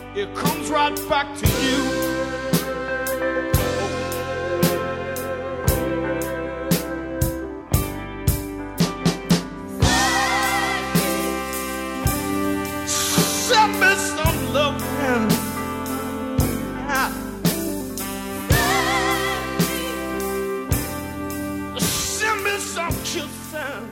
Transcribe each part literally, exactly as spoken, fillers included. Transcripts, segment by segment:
it comes right back to you. Send me some love and send me some kiss and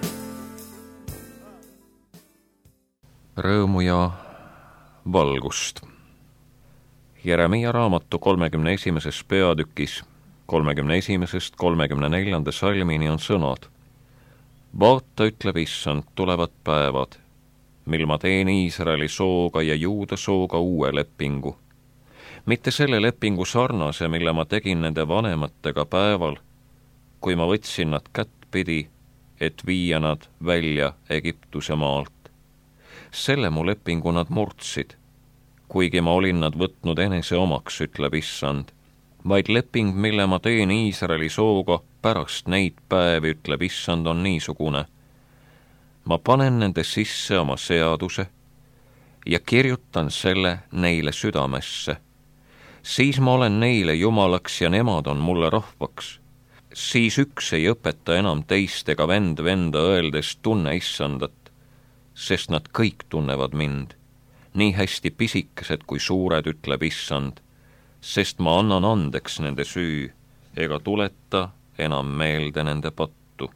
rõõmu ja valgust. Jeremia raamatu kolmekümne esimeses peatükis kolmekümne esimesest kolmekümne neljanda salmini on sõnad. Vaata, ütleb Issand, tulevad päevad, mil ma teen Iisraeli sooga ja Juuda sooga uue lepingu. Mitte selle lepingu sarnase, mille ma tegin nende vanematega päeval, kui ma võtsin nad kättpidi, et viia nad välja Egiptuse maalt. Selle mu lepingu nad murdsid, kuigi ma olin nad võtnud enese omaks, ütleb Issand, vaid leping, mille ma teen Iisraeli sooga pärast neid päevi, ütleb Issand, on niisugune. Ma panen nende sisse oma seaduse ja kirjutan selle neile südamesse. Siis ma olen neile jumalaks ja nemad on mulle rahvaks. Siis üks ei õpeta enam teist ega vend venda öeldes tunne Issandat, sest nad kõik tunnevad mind, nii hästi pisikesed kui suured, ütleb Issand, sest ma annan andeks nende süü ega tuleta enam meelde nende pattu.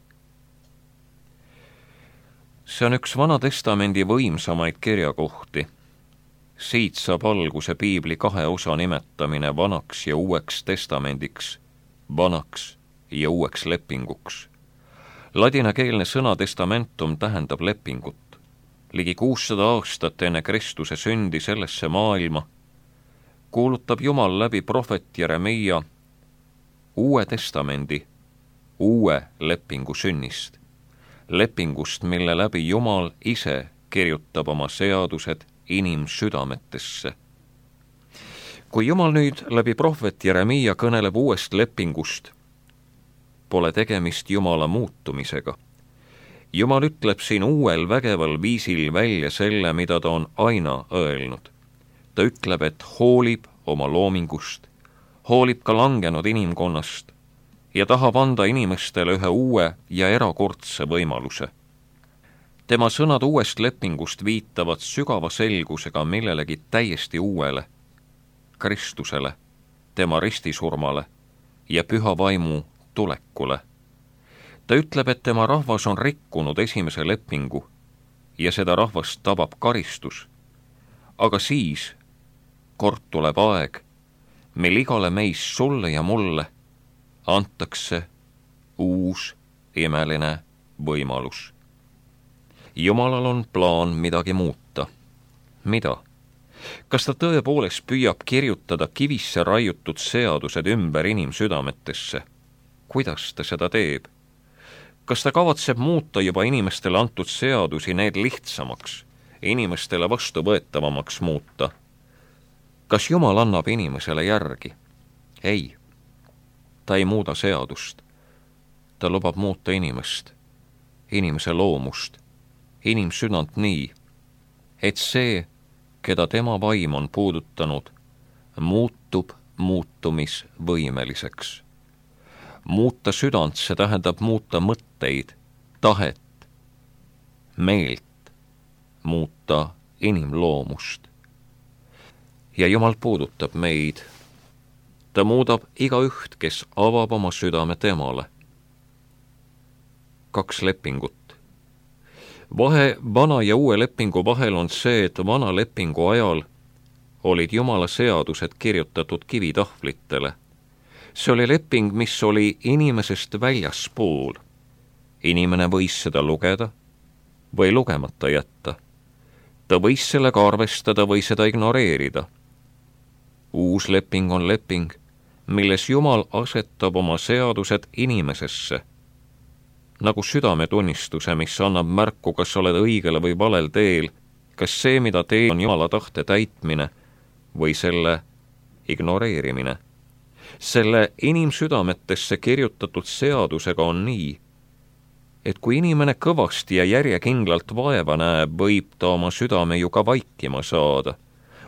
See on üks Vana Testamendi võimsamaid kirjakohti. Siit saab alguse piibli kahe osa nimetamine vanaks ja uueks testamendiks, vanaks ja uueks lepinguks. Ladinakeelne sõna testamentum tähendab lepingut. Ligi kuussada aastat enne Kristuse sündi sellesse maailma kuulutab Jumal läbi prohvet Jeremia uue testamendi, uue lepingu sünnist. Lepingust, mille läbi Jumal ise kirjutab oma seadused inimsüdametesse. Kui Jumal nüüd läbi prohvet Jeremia kõneleb uuest lepingust, pole tegemist Jumala muutumisega. Jumal ütleb siin uuel vägeval viisil välja selle, mida ta on aina öelnud. Ta ütleb, et hoolib oma loomingust, hoolib ka langenud inimkonnast ja tahab anda inimestele ühe uue ja erakordse võimaluse. Tema sõnad uuest lepingust viitavad sügava selgusega millelegi täiesti uuele, Kristusele, tema ristisurmale ja püha vaimu tulekule. Ta ütleb, et tema rahvas on rikkunud esimese lepingu ja seda rahvast tabab karistus. Aga siis kord tuleb aeg, mil igale meist sulle ja mulle antakse uus imeline võimalus. Jumalal on plaan midagi muuta. Mida? Kas ta tõepoolest püüab kirjutada kivisse raiutud seadused ümber inimsüdametesse? Kuidas ta seda teeb? Kas ta kavatseb muuta juba inimestele antud seadusi need lihtsamaks, inimestele vastuvõetavamaks muuta? Kas Jumal annab inimesele järgi? Ei. Ta ei muuda seadust. Ta lubab muuta inimest, inimese loomust, inimsüdant nii, et see, keda tema vaim on puudutanud, muutub muutumisvõimeliseks. Muuta südant, see tähendab muuta mõtteid, tahet, meelt, muuta inimloomust. Ja Jumal puudutab meid. Ta muudab igaüht, kes avab oma südame temale. Kaks lepingut. Vahe vana ja uue lepingu vahel on see, et vana lepingu ajal olid Jumala seadused kirjutatud kivitahvlitele. See oli leping, mis oli inimesest väljaspool. Inimene võis seda lugeda või lugemata jätta. Ta võis sellega arvestada või seda ignoreerida. Uus leping on leping, milles Jumal asetab oma seadused inimesesse, nagu südametunnistuse, mis annab märku, kas oled õigele või valel teel, kas see, mida teed, on Jumala tahte täitmine või selle ignoreerimine. Selle inimsüdametesse kirjutatud seadusega on nii, et kui inimene kõvasti ja järjekindlalt vaeva näeb, võib ta oma südame ju ka vaikima saada.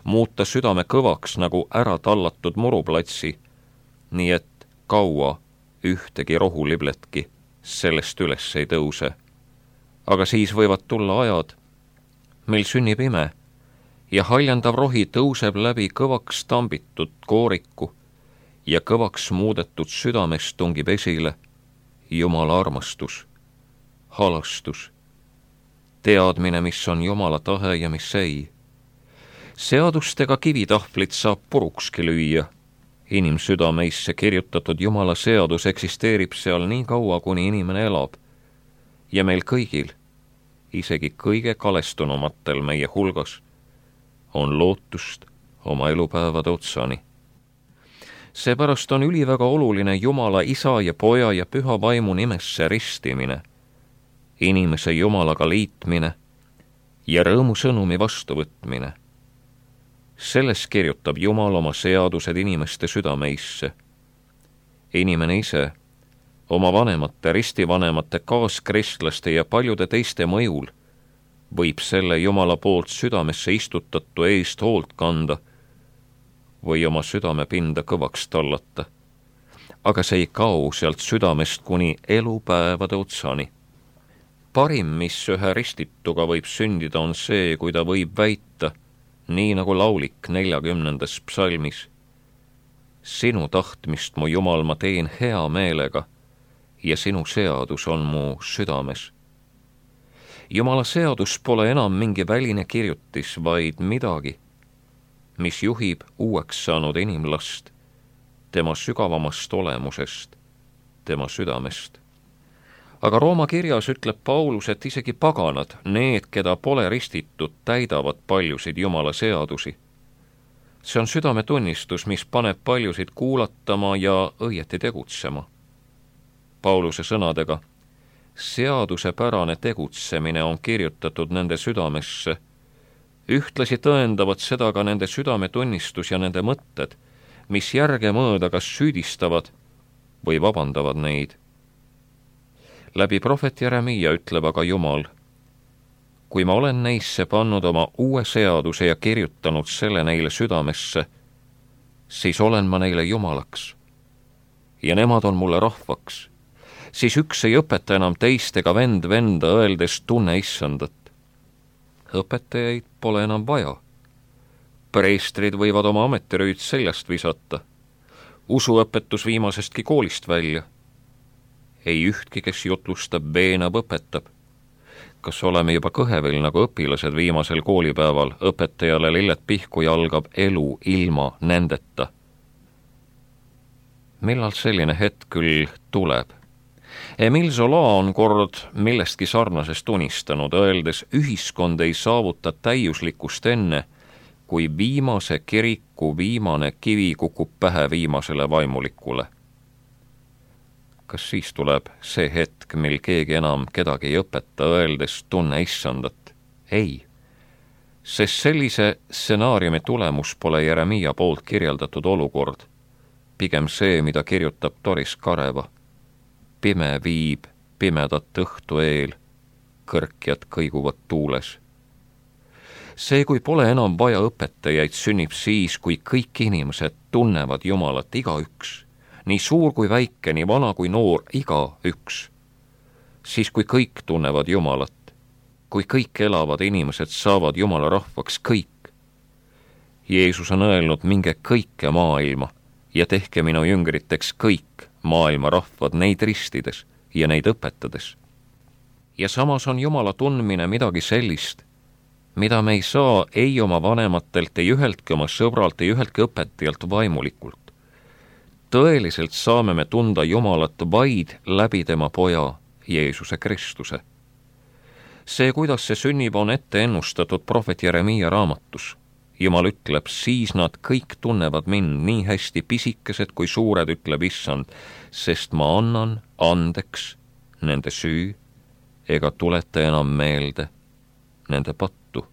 muuta südame kõvaks nagu ära tallatud muruplatsi, nii et kaua ühtegi rohulibletki sellest üles ei tõuse. Aga siis võivad tulla ajad, mil sünnib ime ja haljandav rohi tõuseb läbi kõvaks tambitud kooriku ja kõvaks muudetud südamest tungib esile Jumala armastus, halastus, teadmine, mis on Jumala tahe ja mis ei. Seadustega kivitahvlit saab purukski lüüa. Inimsüdameisse kirjutatud Jumala seadus eksisteerib seal nii kaua, kuni inimene elab. Ja meil kõigil, isegi kõige kalestunumatel meie hulgas, on lootust oma elupäevade otsani. Seepärast on üliväga oluline Jumala Isa ja Poja ja Püha Vaimu nimesse ristimine, inimese Jumalaga liitmine ja rõõmusõnumi vastuvõtmine. Selles kirjutab Jumal oma seadused inimeste südameisse. Inimene ise, oma vanemate, ristivanemate, kaaskristlaste ja paljude teiste mõjul võib selle Jumala poolt südamesse istutatu eest hoolt kanda või oma südamepinda kõvaks tallata. Aga see ei kao sealt südamest kuni elupäevade otsani. Parim, mis ühe ristituga võib sündida, on see, kui ta võib väita, nii nagu laulik neljakümnendas psalmis. Sinu tahtmist, mu Jumal, ma teen hea meelega ja sinu seadus on mu südames. Jumala seadus pole enam mingi väline kirjutis, vaid midagi, mis juhib uueks saanud inimlast, tema sügavamast olemusest, tema südamest. Aga Rooma kirjas ütleb Paulus, et isegi paganad, need, keda pole ristitud, täidavad paljusid Jumala seadusi. See on südametunnistus, mis paneb paljusid kuulatama ja õieti tegutsema. Pauluse sõnadega, seadusepärane tegutsemine on kirjutatud nende südamesse. Ühtlasi tõendavad seda ka nende südametunnistus ja nende mõtted, mis järgemööda kas süüdistavad või vabandavad neid. Läbi prohvet Jeremiia ütleb aga Jumal, kui ma olen neisse pannud oma uue seaduse ja kirjutanud selle neile südamesse, siis olen ma neile Jumalaks ja nemad on mulle rahvaks. Siis üks ei õpeta enam teist ega vend venda, öeldes tunne issandat. Õpetajaid pole enam vaja. Preestrid võivad oma ametirüüd seljast visata. Usuõpetus viimasestki koolist välja. Ei ühtki, kes jutlustab, veenab, õpetab. Kas oleme juba kõhevil nagu õpilased viimasel koolipäeval, õpetajale lilled pihku ja algab elu ilma nendeta? Millal selline hetk küll tuleb? Emile Zola on kord millestki sarnasest unistanud, öeldes, ühiskond ei saavuta täiuslikkust enne, kui viimase kiriku viimane kivi kukub pähe viimasele vaimulikule. Kas siis tuleb see hetk, mil keegi enam kedagi ei õpeta, öeldes tunne issandat? Ei, sest sellise stsenaariumi tulemus pole Jeremiia poolt kirjeldatud olukord, pigem see, mida kirjutab Doris Kareva. Pime viib pimedat õhtu eel, kõrkjad kõiguvad tuules. See, kui pole enam vaja õpetajaid, sünnib siis, kui kõik inimesed tunnevad Jumalat, igaüks, nii suur kui väike, nii vana kui noor, igaüks. Siis, kui kõik tunnevad Jumalat, kui kõik elavad inimesed saavad Jumala rahvaks, kõik. Jeesus on öelnud, minge kõike maailma ja tehke minu jüngriteks kõik maailma rahvad, neid ristides ja neid õpetades. Ja samas on Jumala tundmine midagi sellist, mida me ei saa ei oma vanematelt, ei üheltki oma sõbralt, ei üheltki õpetajalt vaimulikult. Tõeliselt saame me tunda Jumalat vaid läbi tema poja, Jeesuse Kristuse. See, kuidas see sünnib, on ette ennustatud prohvet Jeremiia raamatus. Jumal ütleb, siis nad kõik tunnevad mind nii hästi pisikesed kui suured, ütleb issand, sest ma annan andeks nende süü ega tuleta enam meelde nende pattu.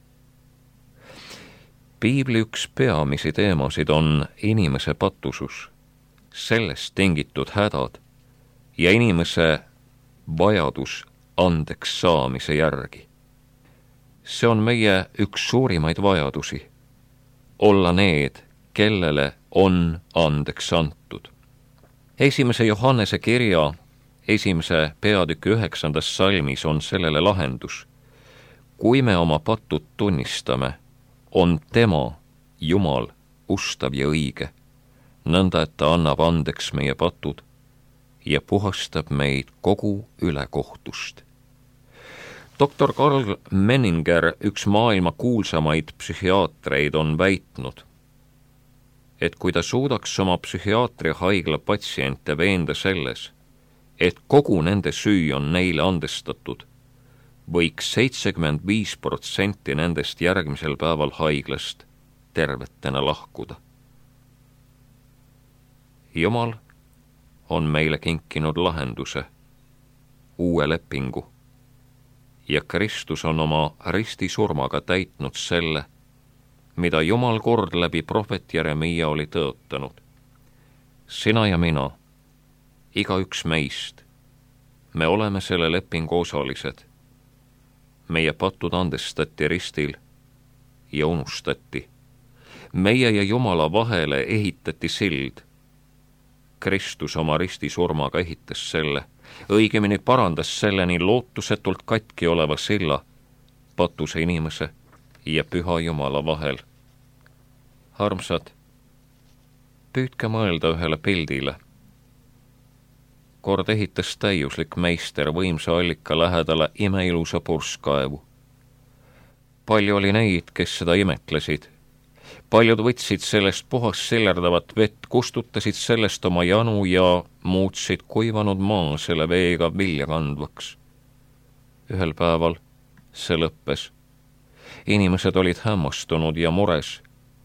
Piibli üks peamisi teemasid on inimese patusus, sellest tingitud hädad ja inimese vajadus andeks saamise järgi. See on meie üks suurimaid vajadusi. olla need, kellele on andeks antud. Esimese Johannese kirja esimese peatüki üheksandas salmis on sellele lahendus. Kui me oma patud tunnistame, on tema, Jumal, ustav ja õige, nõnda, et ta annab andeks meie patud ja puhastab meid kogu ülekohtust. doktor Karl Menninger, üks maailma kuulsamaid psühhiaatreid, on väitnud, et kui ta suudaks oma psühhiaatriahaigla patsiente veenda selles, et kogu nende süü on neile andestatud, võiks seitsekümmend viis protsenti nendest järgmisel päeval haiglast tervetena lahkuda. Jumal on meile kinkinud lahenduse, uue lepingu, ja Kristus on oma ristisurmaga täitnud selle, mida Jumal kord läbi prohvet Jeremiia oli tõotanud. Sina ja mina, igaüks meist, me oleme selle lepingu osalised. Meie patud andestati ristil ja unustati. Meie ja Jumala vahele ehitati sild. Kristus oma ristisurmaga ehitas selle, õigemini parandas selle nii lootusetult katki oleva silla patuse inimese ja püha Jumala vahel. Armsad, püüdke mõelda ühele pildile. Kord ehitas täiuslik meister võimsa allika lähedale imeilusa purskkaevu. Palju oli neid, kes seda imetlesid. Paljud võtsid sellest puhast sillerdavat vett, kustutasid sellest oma janu ja muutsid kuivanud maa selle veega vilja kandvaks. Ühel päeval see lõppes. Inimesed olid hämmastunud ja mures.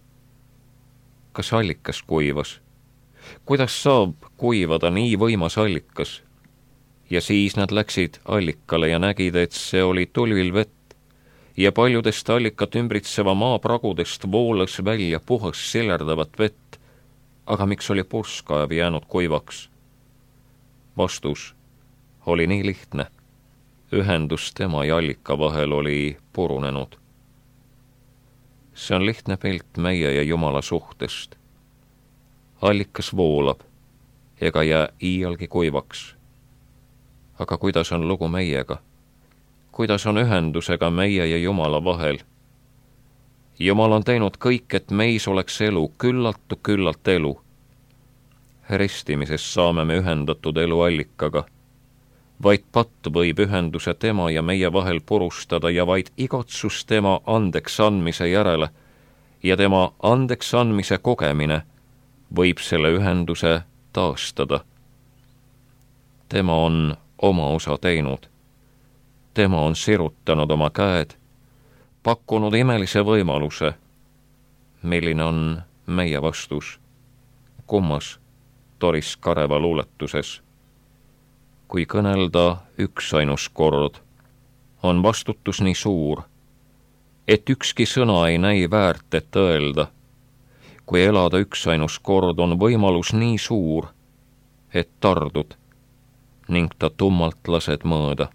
Kas allikas kuivas? Kuidas saab kuivada nii võimas allikas? Ja siis nad läksid allikale ja nägid, et see oli tulvil vett ja paljudest allikat ümbritseva maa pragudest voolas välja puhas sillerdavat vett, aga miks oli purskkaev jäänud kuivaks? Vastus oli nii lihtne. Ühendus tema ja allika vahel oli purunenud. See on lihtne pilt meie ja Jumala suhtest. Allikas voolab ega jää iialgi kuivaks. Aga kuidas on lugu meiega? Kuidas on ühendusega meie ja Jumala vahel? Jumal on teinud kõik, et meis oleks elu, küllaltu küllalt elu. Ristimises saame me ühendatud elu allikaga. Vaid patt võib ühenduse tema ja meie vahel purustada ja vaid igatsus tema andeks andmise järele ja tema andeks andmise kogemine võib selle ühenduse taastada. Tema on oma osa teinud. Tema on sirutanud oma käed, pakkunud imelise võimaluse. Milline on meie vastus? Kummas Doris Kareva luuletuses? Kui kõnelda üksainus kord, on vastutus nii suur, et ükski sõna ei näi väärt, et öelda. Kui elada üksainus kord, on võimalus nii suur, et tardud ning ta tummalt lased mõõda.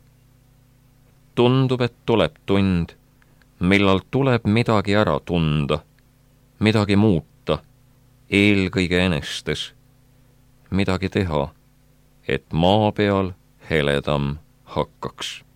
Tundub, et tuleb tund, millal tuleb midagi ära tunda, midagi muuta, eelkõige enestes, midagi teha, et maa peal heledam hakkaks.